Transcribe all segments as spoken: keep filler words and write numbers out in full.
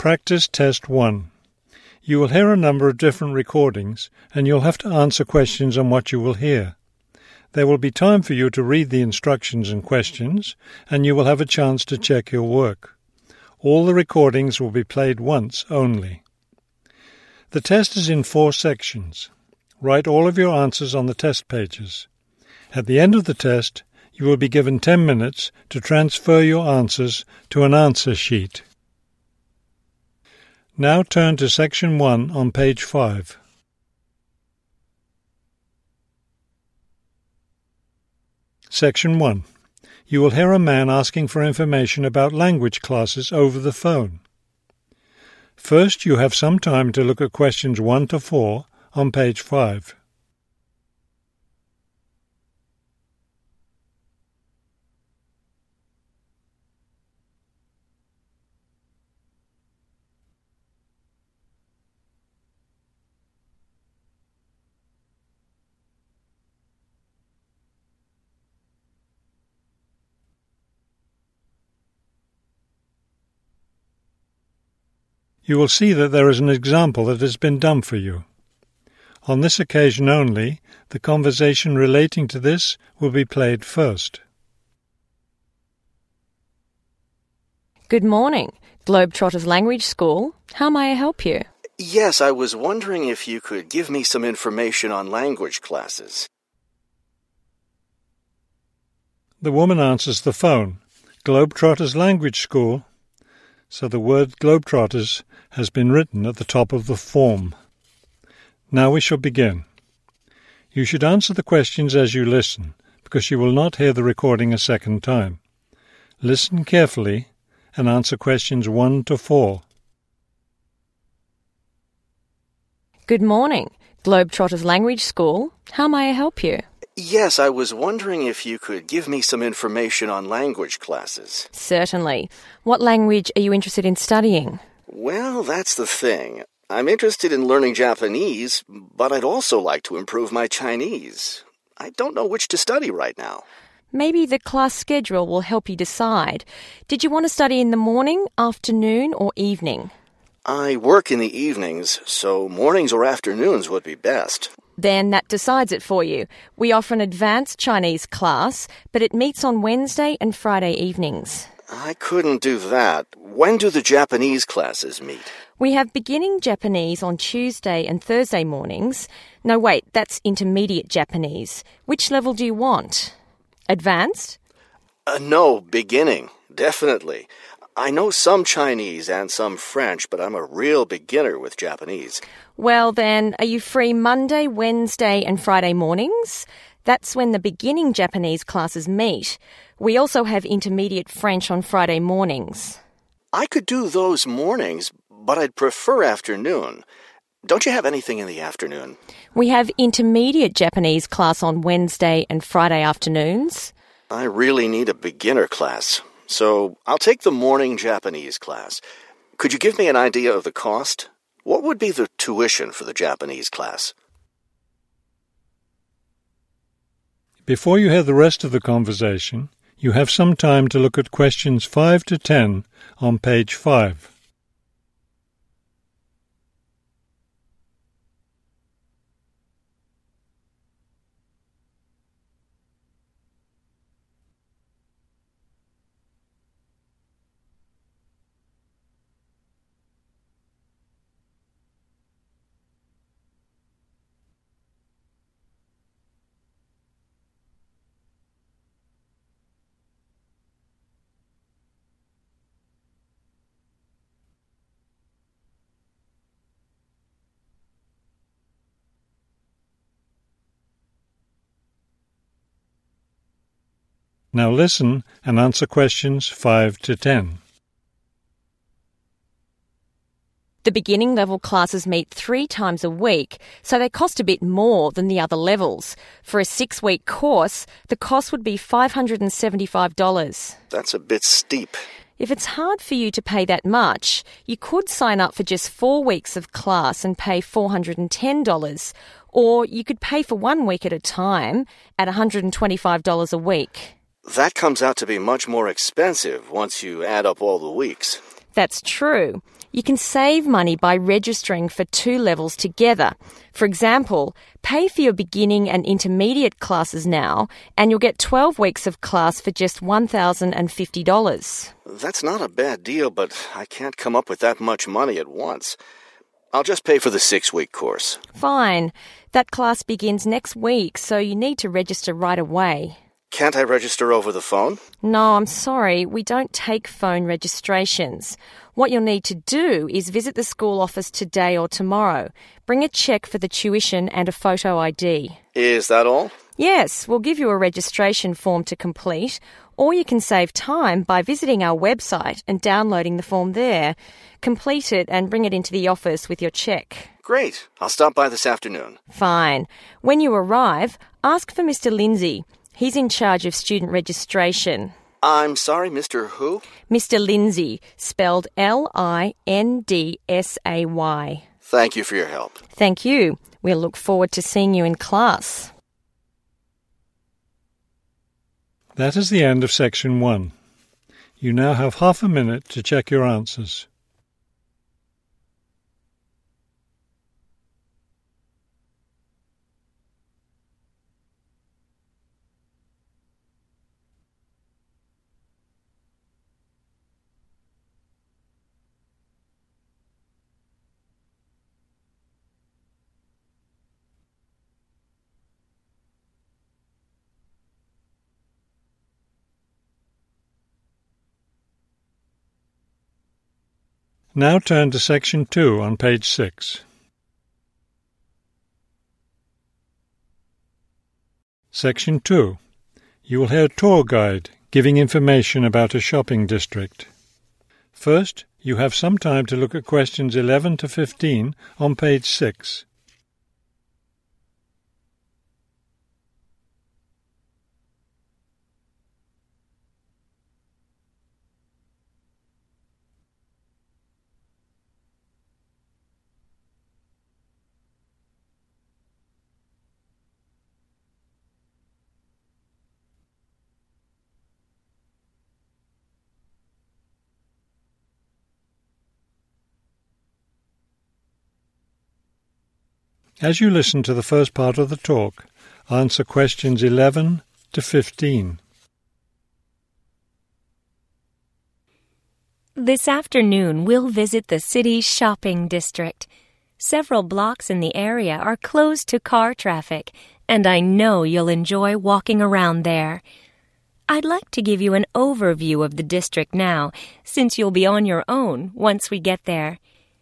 Practice Test one. You will hear a number of different recordings, and you'll have to answer questions on what you will hear. There will be time for you to read the instructions and questions, and you will have a chance to check your work. All the recordings will be played once only. The test is in four sections. Write all of your answers on the test pages. At the end of the test, you will be given ten minutes to transfer your answers to an answer sheet. Now turn to Section one on page five. Section one. You will hear a man asking for information about language classes over the phone. First, you have some time to look at questions one to four on page five. You will see that there is an example that has been done for you. On this occasion only, the conversation relating to this will be played first. Good morning, Globetrotters Language School. How may I help you? Yes, I was wondering if you could give me some information on language classes. The woman answers the phone. Globetrotters Language School. So the word Globetrotters has been written at the top of the form. Now we shall begin. You should answer the questions as you listen, because you will not hear the recording a second time. Listen carefully and answer questions one to four. Good morning, Globetrotters Language School. How may I help you? Yes, I was wondering if you could give me some information on language classes. Certainly. What language are you interested in studying? Well, that's the thing. I'm interested in learning Japanese, but I'd also like to improve my Chinese. I don't know which to study right now. Maybe the class schedule will help you decide. Did you want to study in the morning, afternoon, or evening? I work in the evenings, so mornings or afternoons would be best. Then that decides it for you. We offer an advanced Chinese class, but it meets on Wednesday and Friday evenings. I couldn't do that. When do the Japanese classes meet? We have beginning Japanese on Tuesday and Thursday mornings. No, wait, that's intermediate Japanese. Which level do you want? Advanced? Uh, no, beginning. Definitely. I know some Chinese and some French, but I'm a real beginner with Japanese. Well then, are you free Monday, Wednesday and Friday mornings? That's when the beginning Japanese classes meet. We also have intermediate French on Friday mornings. I could do those mornings, but I'd prefer afternoon. Don't you have anything in the afternoon? We have intermediate Japanese class on Wednesday and Friday afternoons. I really need a beginner class. So I'll take the morning Japanese class. Could you give me an idea of the cost? What would be the tuition for the Japanese class? Before you hear the rest of the conversation, you have some time to look at questions five to ten on page five. Now listen and answer questions five to ten. The beginning level classes meet three times a week, so they cost a bit more than the other levels. For a six-week course, the cost would be five hundred seventy-five dollars. That's a bit steep. If it's hard for you to pay that much, you could sign up for just four weeks of class and pay four hundred ten dollars, or you could pay for one week at a time at one hundred twenty-five dollars a week. That comes out to be much more expensive once you add up all the weeks. That's true. You can save money by registering for two levels together. For example, pay for your beginning and intermediate classes now, and you'll get twelve weeks of class for just one thousand fifty dollars. That's not a bad deal, but I can't come up with that much money at once. I'll just pay for the six-week course. Fine. That class begins next week, so you need to register right away. Can't I register over the phone? No, I'm sorry. We don't take phone registrations. What you'll need to do is visit the school office today or tomorrow. Bring a cheque for the tuition and a photo I D. Is that all? Yes, we'll give you a registration form to complete, or you can save time by visiting our website and downloading the form there. Complete it and bring it into the office with your cheque. Great. I'll stop by this afternoon. Fine. When you arrive, ask for Mister Lindsay. He's in charge of student registration. I'm sorry, Mister Who? Mister Lindsay, spelled L I N D S A Y. Thank you for your help. Thank you. We'll look forward to seeing you in class. That is the end of section one. You now have half a minute to check your answers. Now turn to section two on page six. Section two. You will hear a tour guide giving information about a shopping district. First, you have some time to look at questions eleven to fifteen on page six. As you listen to the first part of the talk, answer questions eleven to fifteen. This afternoon, we'll visit the city's shopping district. Several blocks in the area are closed to car traffic, and I know you'll enjoy walking around there. I'd like to give you an overview of the district now, since you'll be on your own once we get there.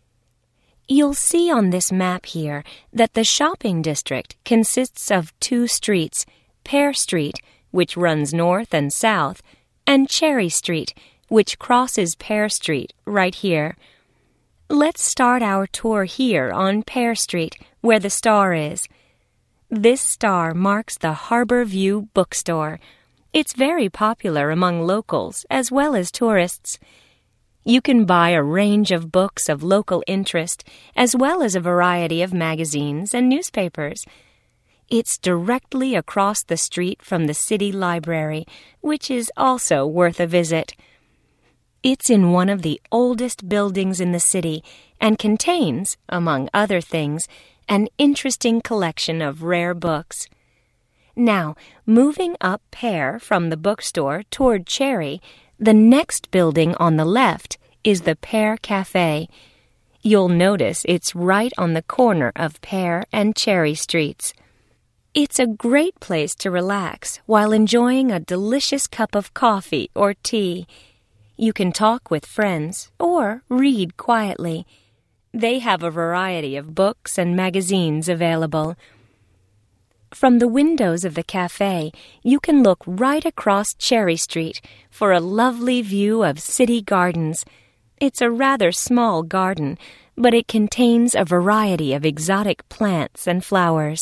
You'll see on this map here that the shopping district consists of two streets, Pear Street, which runs north and south, and Cherry Street, which crosses Pear Street right here. Let's start our tour here on Pear Street, where the star is. This star marks the Harbor View Bookstore. It's very popular among locals as well as tourists. You can buy a range of books of local interest, as well as a variety of magazines and newspapers. It's directly across the street from the city library, which is also worth a visit. It's in one of the oldest buildings in the city and contains, among other things, an interesting collection of rare books. Now, moving up Pear from the bookstore toward Cherry, the next building on the left is the Pear Cafe. You'll notice it's right on the corner of Pear and Cherry Streets. It's a great place to relax while enjoying a delicious cup of coffee or tea. You can talk with friends or read quietly. They have a variety of books and magazines available. From the windows of the cafe, you can look right across Cherry Street for a lovely view of city gardens. It's a rather small garden, but it contains a variety of exotic plants and flowers.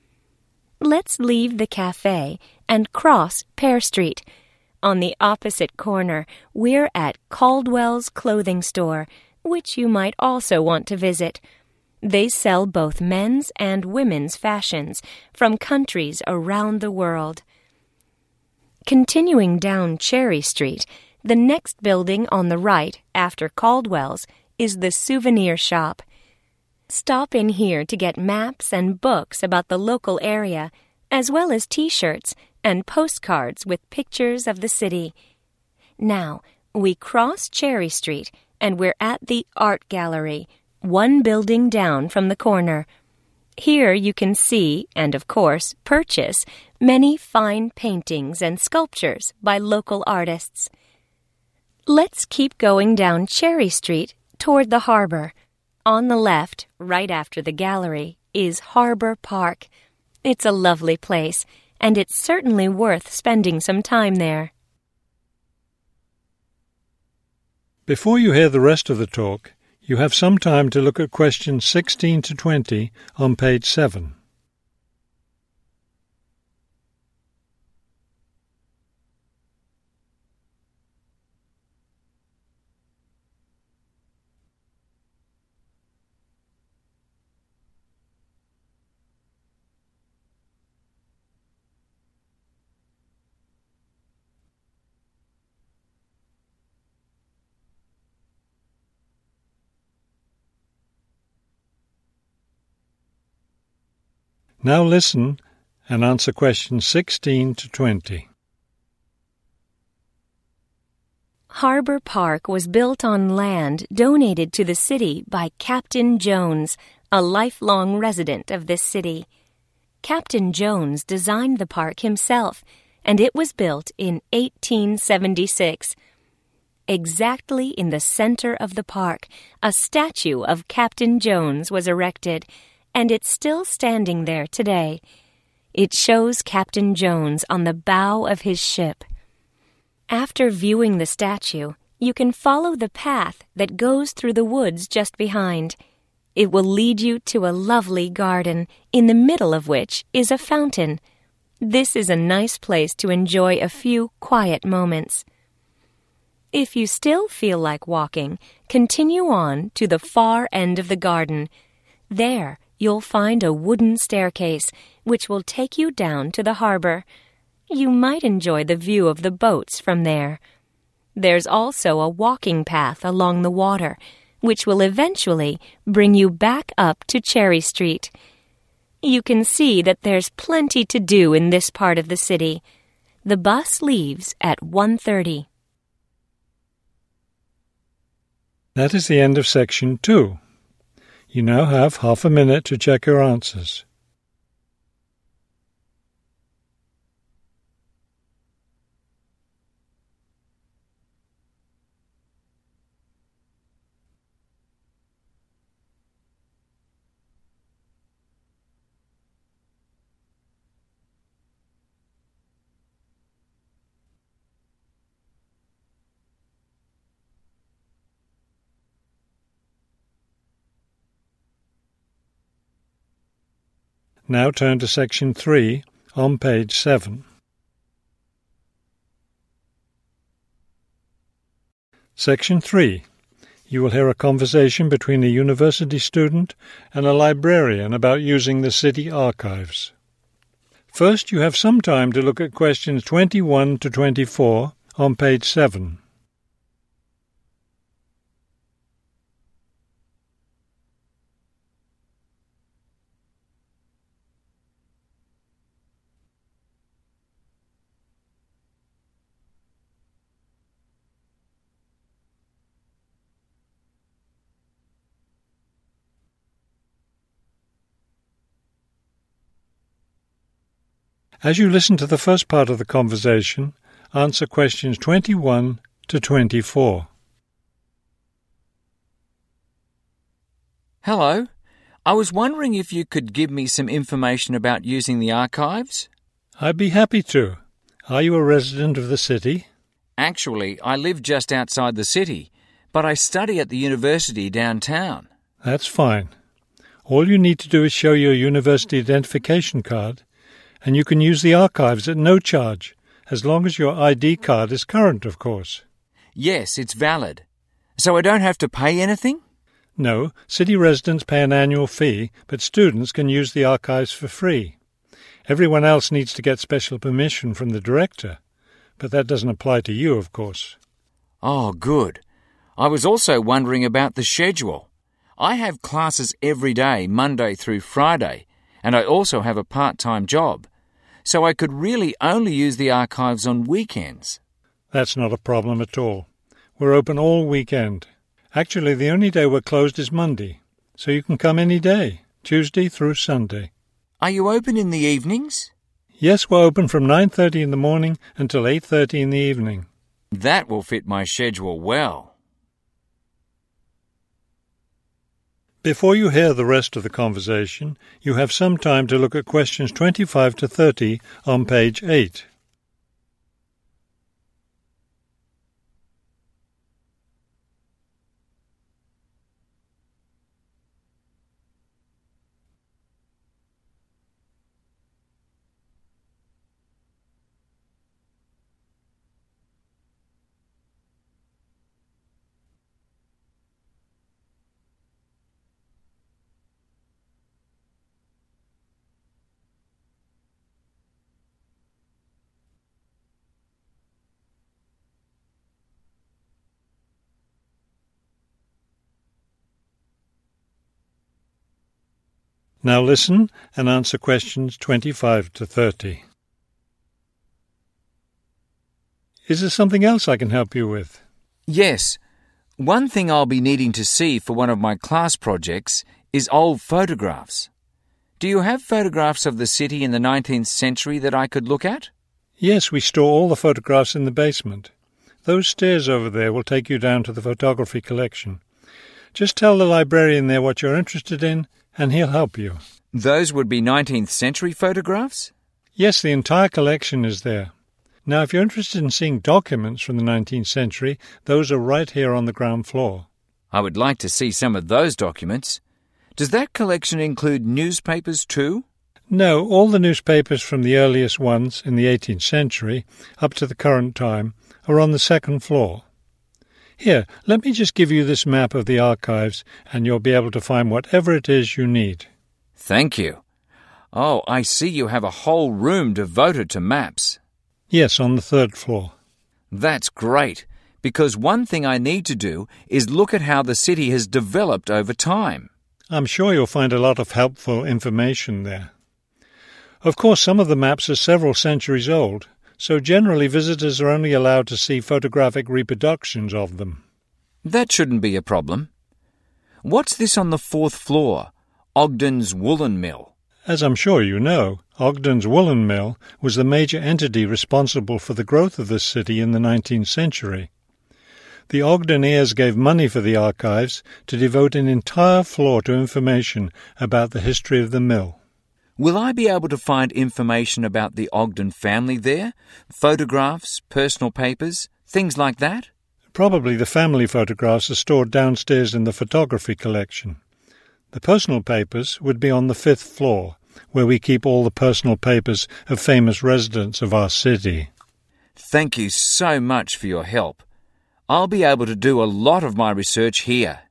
Let's leave the cafe and cross Pear Street. On the opposite corner, we're at Caldwell's Clothing Store, which you might also want to visit. They sell both men's and women's fashions from countries around the world. Continuing down Cherry Street, The next building on the right, after Caldwell's, is the souvenir shop. Stop in here to get maps and books about the local area, as well as T-shirts and postcards with pictures of the city. Now, we cross Cherry Street and we're at the Art Gallery, one building down from the corner. Here you can see, and of course purchase, many fine paintings and sculptures by local artists. Let's keep going down Cherry Street toward the harbor. On the left, right after the gallery, is Harbor Park. It's a lovely place, and it's certainly worth spending some time there. Before you hear the rest of the talk, you have some time to look at questions sixteen to twenty on page seven. Now listen and answer questions sixteen to twenty. Harbor Park was built on land donated to the city by Captain Jones, a lifelong resident of this city. Captain Jones designed the park himself, and it was built in eighteen seventy-six. Exactly in the center of the park, a statue of Captain Jones was erected, and it's still standing there today. It shows Captain Jones on the bow of his ship. After viewing the statue, you can follow the path that goes through the woods just behind. It will lead you to a lovely garden, in the middle of which is a fountain. This is a nice place to enjoy a few quiet moments. If you still feel like walking, continue on to the far end of the garden. There, you'll find a wooden staircase, which will take you down to the harbor. You might enjoy the view of the boats from there. There's also a walking path along the water, which will eventually bring you back up to Cherry Street. You can see that there's plenty to do in this part of the city. The bus leaves at one thirty. That is the end of section two. You now have half a minute to check your answers. Now turn to section three on page seven. Section three. You will hear a conversation between a university student and a librarian about using the city archives. First, you have some time to look at questions twenty-one to twenty-four on page seven. As you listen to the first part of the conversation, answer questions twenty-one to twenty-four. Hello. I was wondering if you could give me some information about using the archives? I'd be happy to. Are you a resident of the city? Actually, I live just outside the city, but I study at the university downtown. That's fine. All you need to do is show your university identification card, and you can use the archives at no charge, as long as your I D card is current, of course. Yes, it's valid. So I don't have to pay anything? No, city residents pay an annual fee, but students can use the archives for free. Everyone else needs to get special permission from the director, but that doesn't apply to you, of course. Oh, good. I was also wondering about the schedule. I have classes every day, Monday through Friday, and I also have a part-time job, so I could really only use the archives on weekends. That's not a problem at all. We're open all weekend. Actually, the only day we're closed is Monday, so you can come any day, Tuesday through Sunday. Are you open in the evenings? Yes, we're open from nine thirty in the morning until eight thirty in the evening. That will fit my schedule well. Before you hear the rest of the conversation, you have some time to look at questions twenty-five to thirty on page eight. Now listen and answer questions twenty-five to thirty. Is there something else I can help you with? Yes. One thing I'll be needing to see for one of my class projects is old photographs. Do you have photographs of the city in the nineteenth century that I could look at? Yes, we store all the photographs in the basement. Those stairs over there will take you down to the photography collection. Just tell the librarian there what you're interested in, and he'll help you. Those would be nineteenth century photographs? Yes, the entire collection is there. Now, if you're interested in seeing documents from the nineteenth century, those are right here on the ground floor. I would like to see some of those documents. Does that collection include newspapers too? No, all the newspapers from the earliest ones in the eighteenth century up to the current time are on the second floor. Here, let me just give you this map of the archives, and you'll be able to find whatever it is you need. Thank you. Oh, I see you have a whole room devoted to maps. Yes, on the third floor. That's great, because one thing I need to do is look at how the city has developed over time. I'm sure you'll find a lot of helpful information there. Of course, some of the maps are several centuries old, so generally visitors are only allowed to see photographic reproductions of them. That shouldn't be a problem. What's this on the fourth floor? Ogden's Woolen Mill. As I'm sure you know, Ogden's Woolen Mill was the major entity responsible for the growth of this city in the nineteenth century. The Ogden heirs gave money for the archives to devote an entire floor to information about the history of the mill. Will I be able to find information about the Ogden family there? Photographs, personal papers, things like that? Probably the family photographs are stored downstairs in the photography collection. The personal papers would be on the fifth floor, where we keep all the personal papers of famous residents of our city. Thank you so much for your help. I'll be able to do a lot of my research here.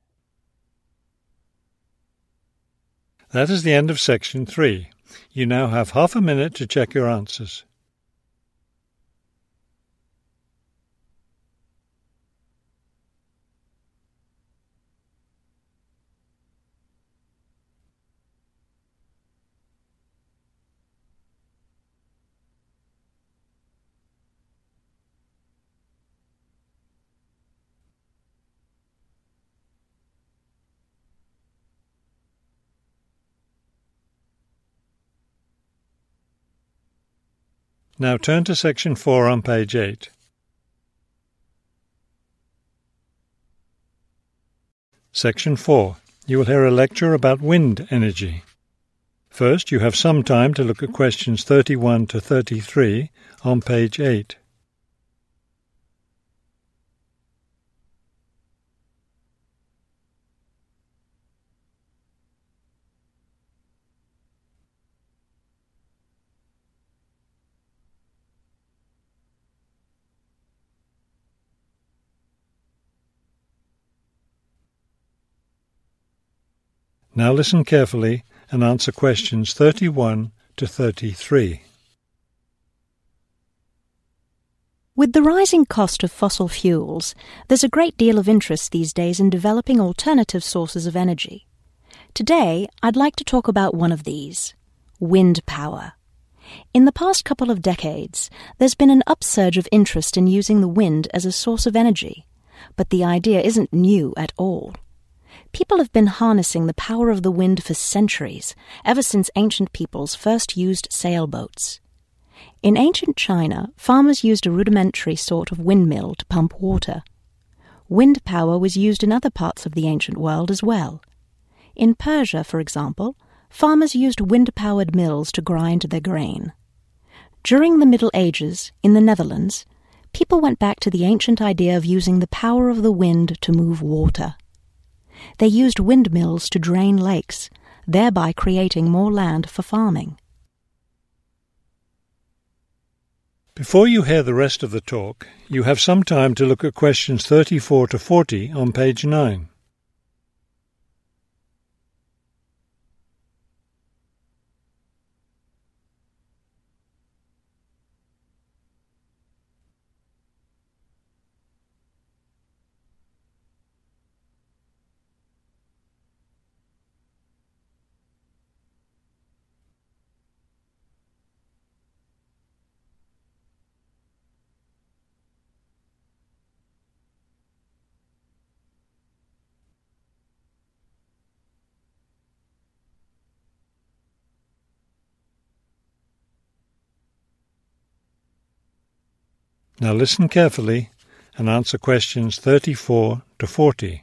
That is the end of section three. You now have half a minute to check your answers. Now turn to section four on page eight. Section four. You will hear a lecture about wind energy. First, you have some time to look at questions thirty-one to thirty-three on page eight. Now listen carefully and answer questions thirty-one to thirty-three. With the rising cost of fossil fuels, there's a great deal of interest these days in developing alternative sources of energy. Today, I'd like to talk about one of these, wind power. In the past couple of decades, there's been an upsurge of interest in using the wind as a source of energy, but the idea isn't new at all. People have been harnessing the power of the wind for centuries, ever since ancient peoples first used sailboats. In ancient China, farmers used a rudimentary sort of windmill to pump water. Wind power was used in other parts of the ancient world as well. In Persia, for example, farmers used wind-powered mills to grind their grain. During the Middle Ages, in the Netherlands, people went back to the ancient idea of using the power of the wind to move water. They used windmills to drain lakes, thereby creating more land for farming. Before you hear the rest of the talk, you have some time to look at questions thirty-four to forty on page nine. Now listen carefully and answer questions thirty-four to forty.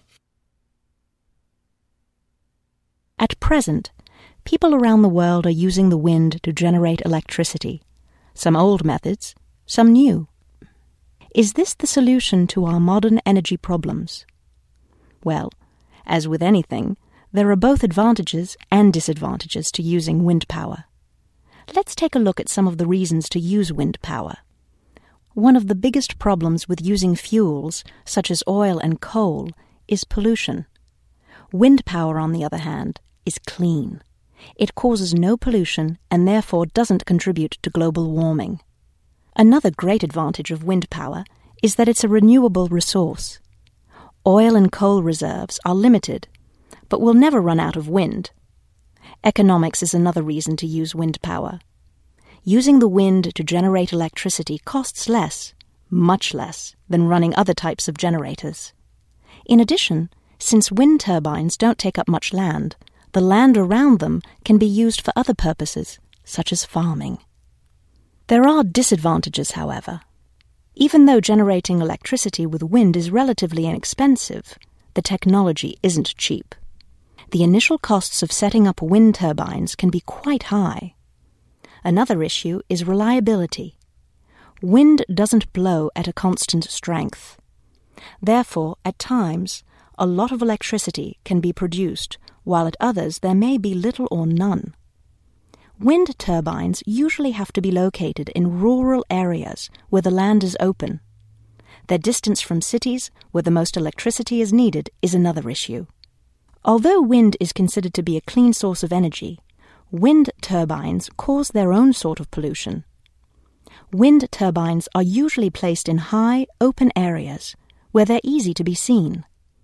At present, people around the world are using the wind to generate electricity, some old methods, some new. Is this the solution to our modern energy problems? Well, as with anything, there are both advantages and disadvantages to using wind power. Let's take a look at some of the reasons to use wind power. One of the biggest problems with using fuels, such as oil and coal, is pollution. Wind power, on the other hand, is clean. It causes no pollution and therefore doesn't contribute to global warming. Another great advantage of wind power is that it's a renewable resource. Oil and coal reserves are limited, but will never run out of wind. Economics is another reason to use wind power. Using the wind to generate electricity costs less, much less, than running other types of generators. In addition, since wind turbines don't take up much land, the land around them can be used for other purposes, such as farming. There are disadvantages, however. Even though generating electricity with wind is relatively inexpensive, the technology isn't cheap. The initial costs of setting up wind turbines can be quite high. Another issue is reliability. Wind doesn't blow at a constant strength. Therefore, at times, a lot of electricity can be produced, while at others there may be little or none. Wind turbines usually have to be located in rural areas where the land is open. Their distance from cities, where the most electricity is needed, is another issue. Although wind is considered to be a clean source of energy, wind turbines cause their own sort of pollution. Wind turbines are usually placed in high, open areas where they're easy to be seen.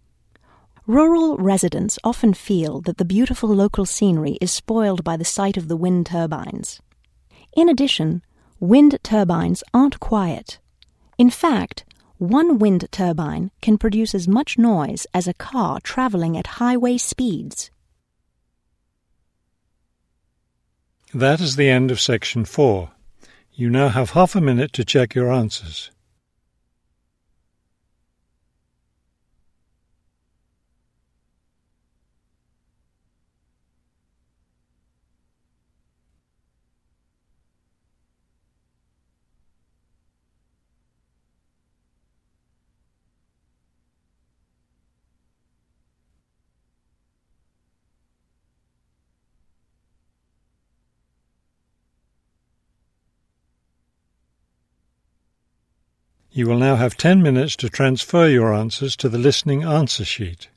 Rural residents often feel that the beautiful local scenery is spoiled by the sight of the wind turbines. In addition, wind turbines aren't quiet. In fact, one wind turbine can produce as much noise as a car traveling at highway speeds. That is the end of section four. You now have half a minute to check your answers. You will now have ten minutes to transfer your answers to the listening answer sheet.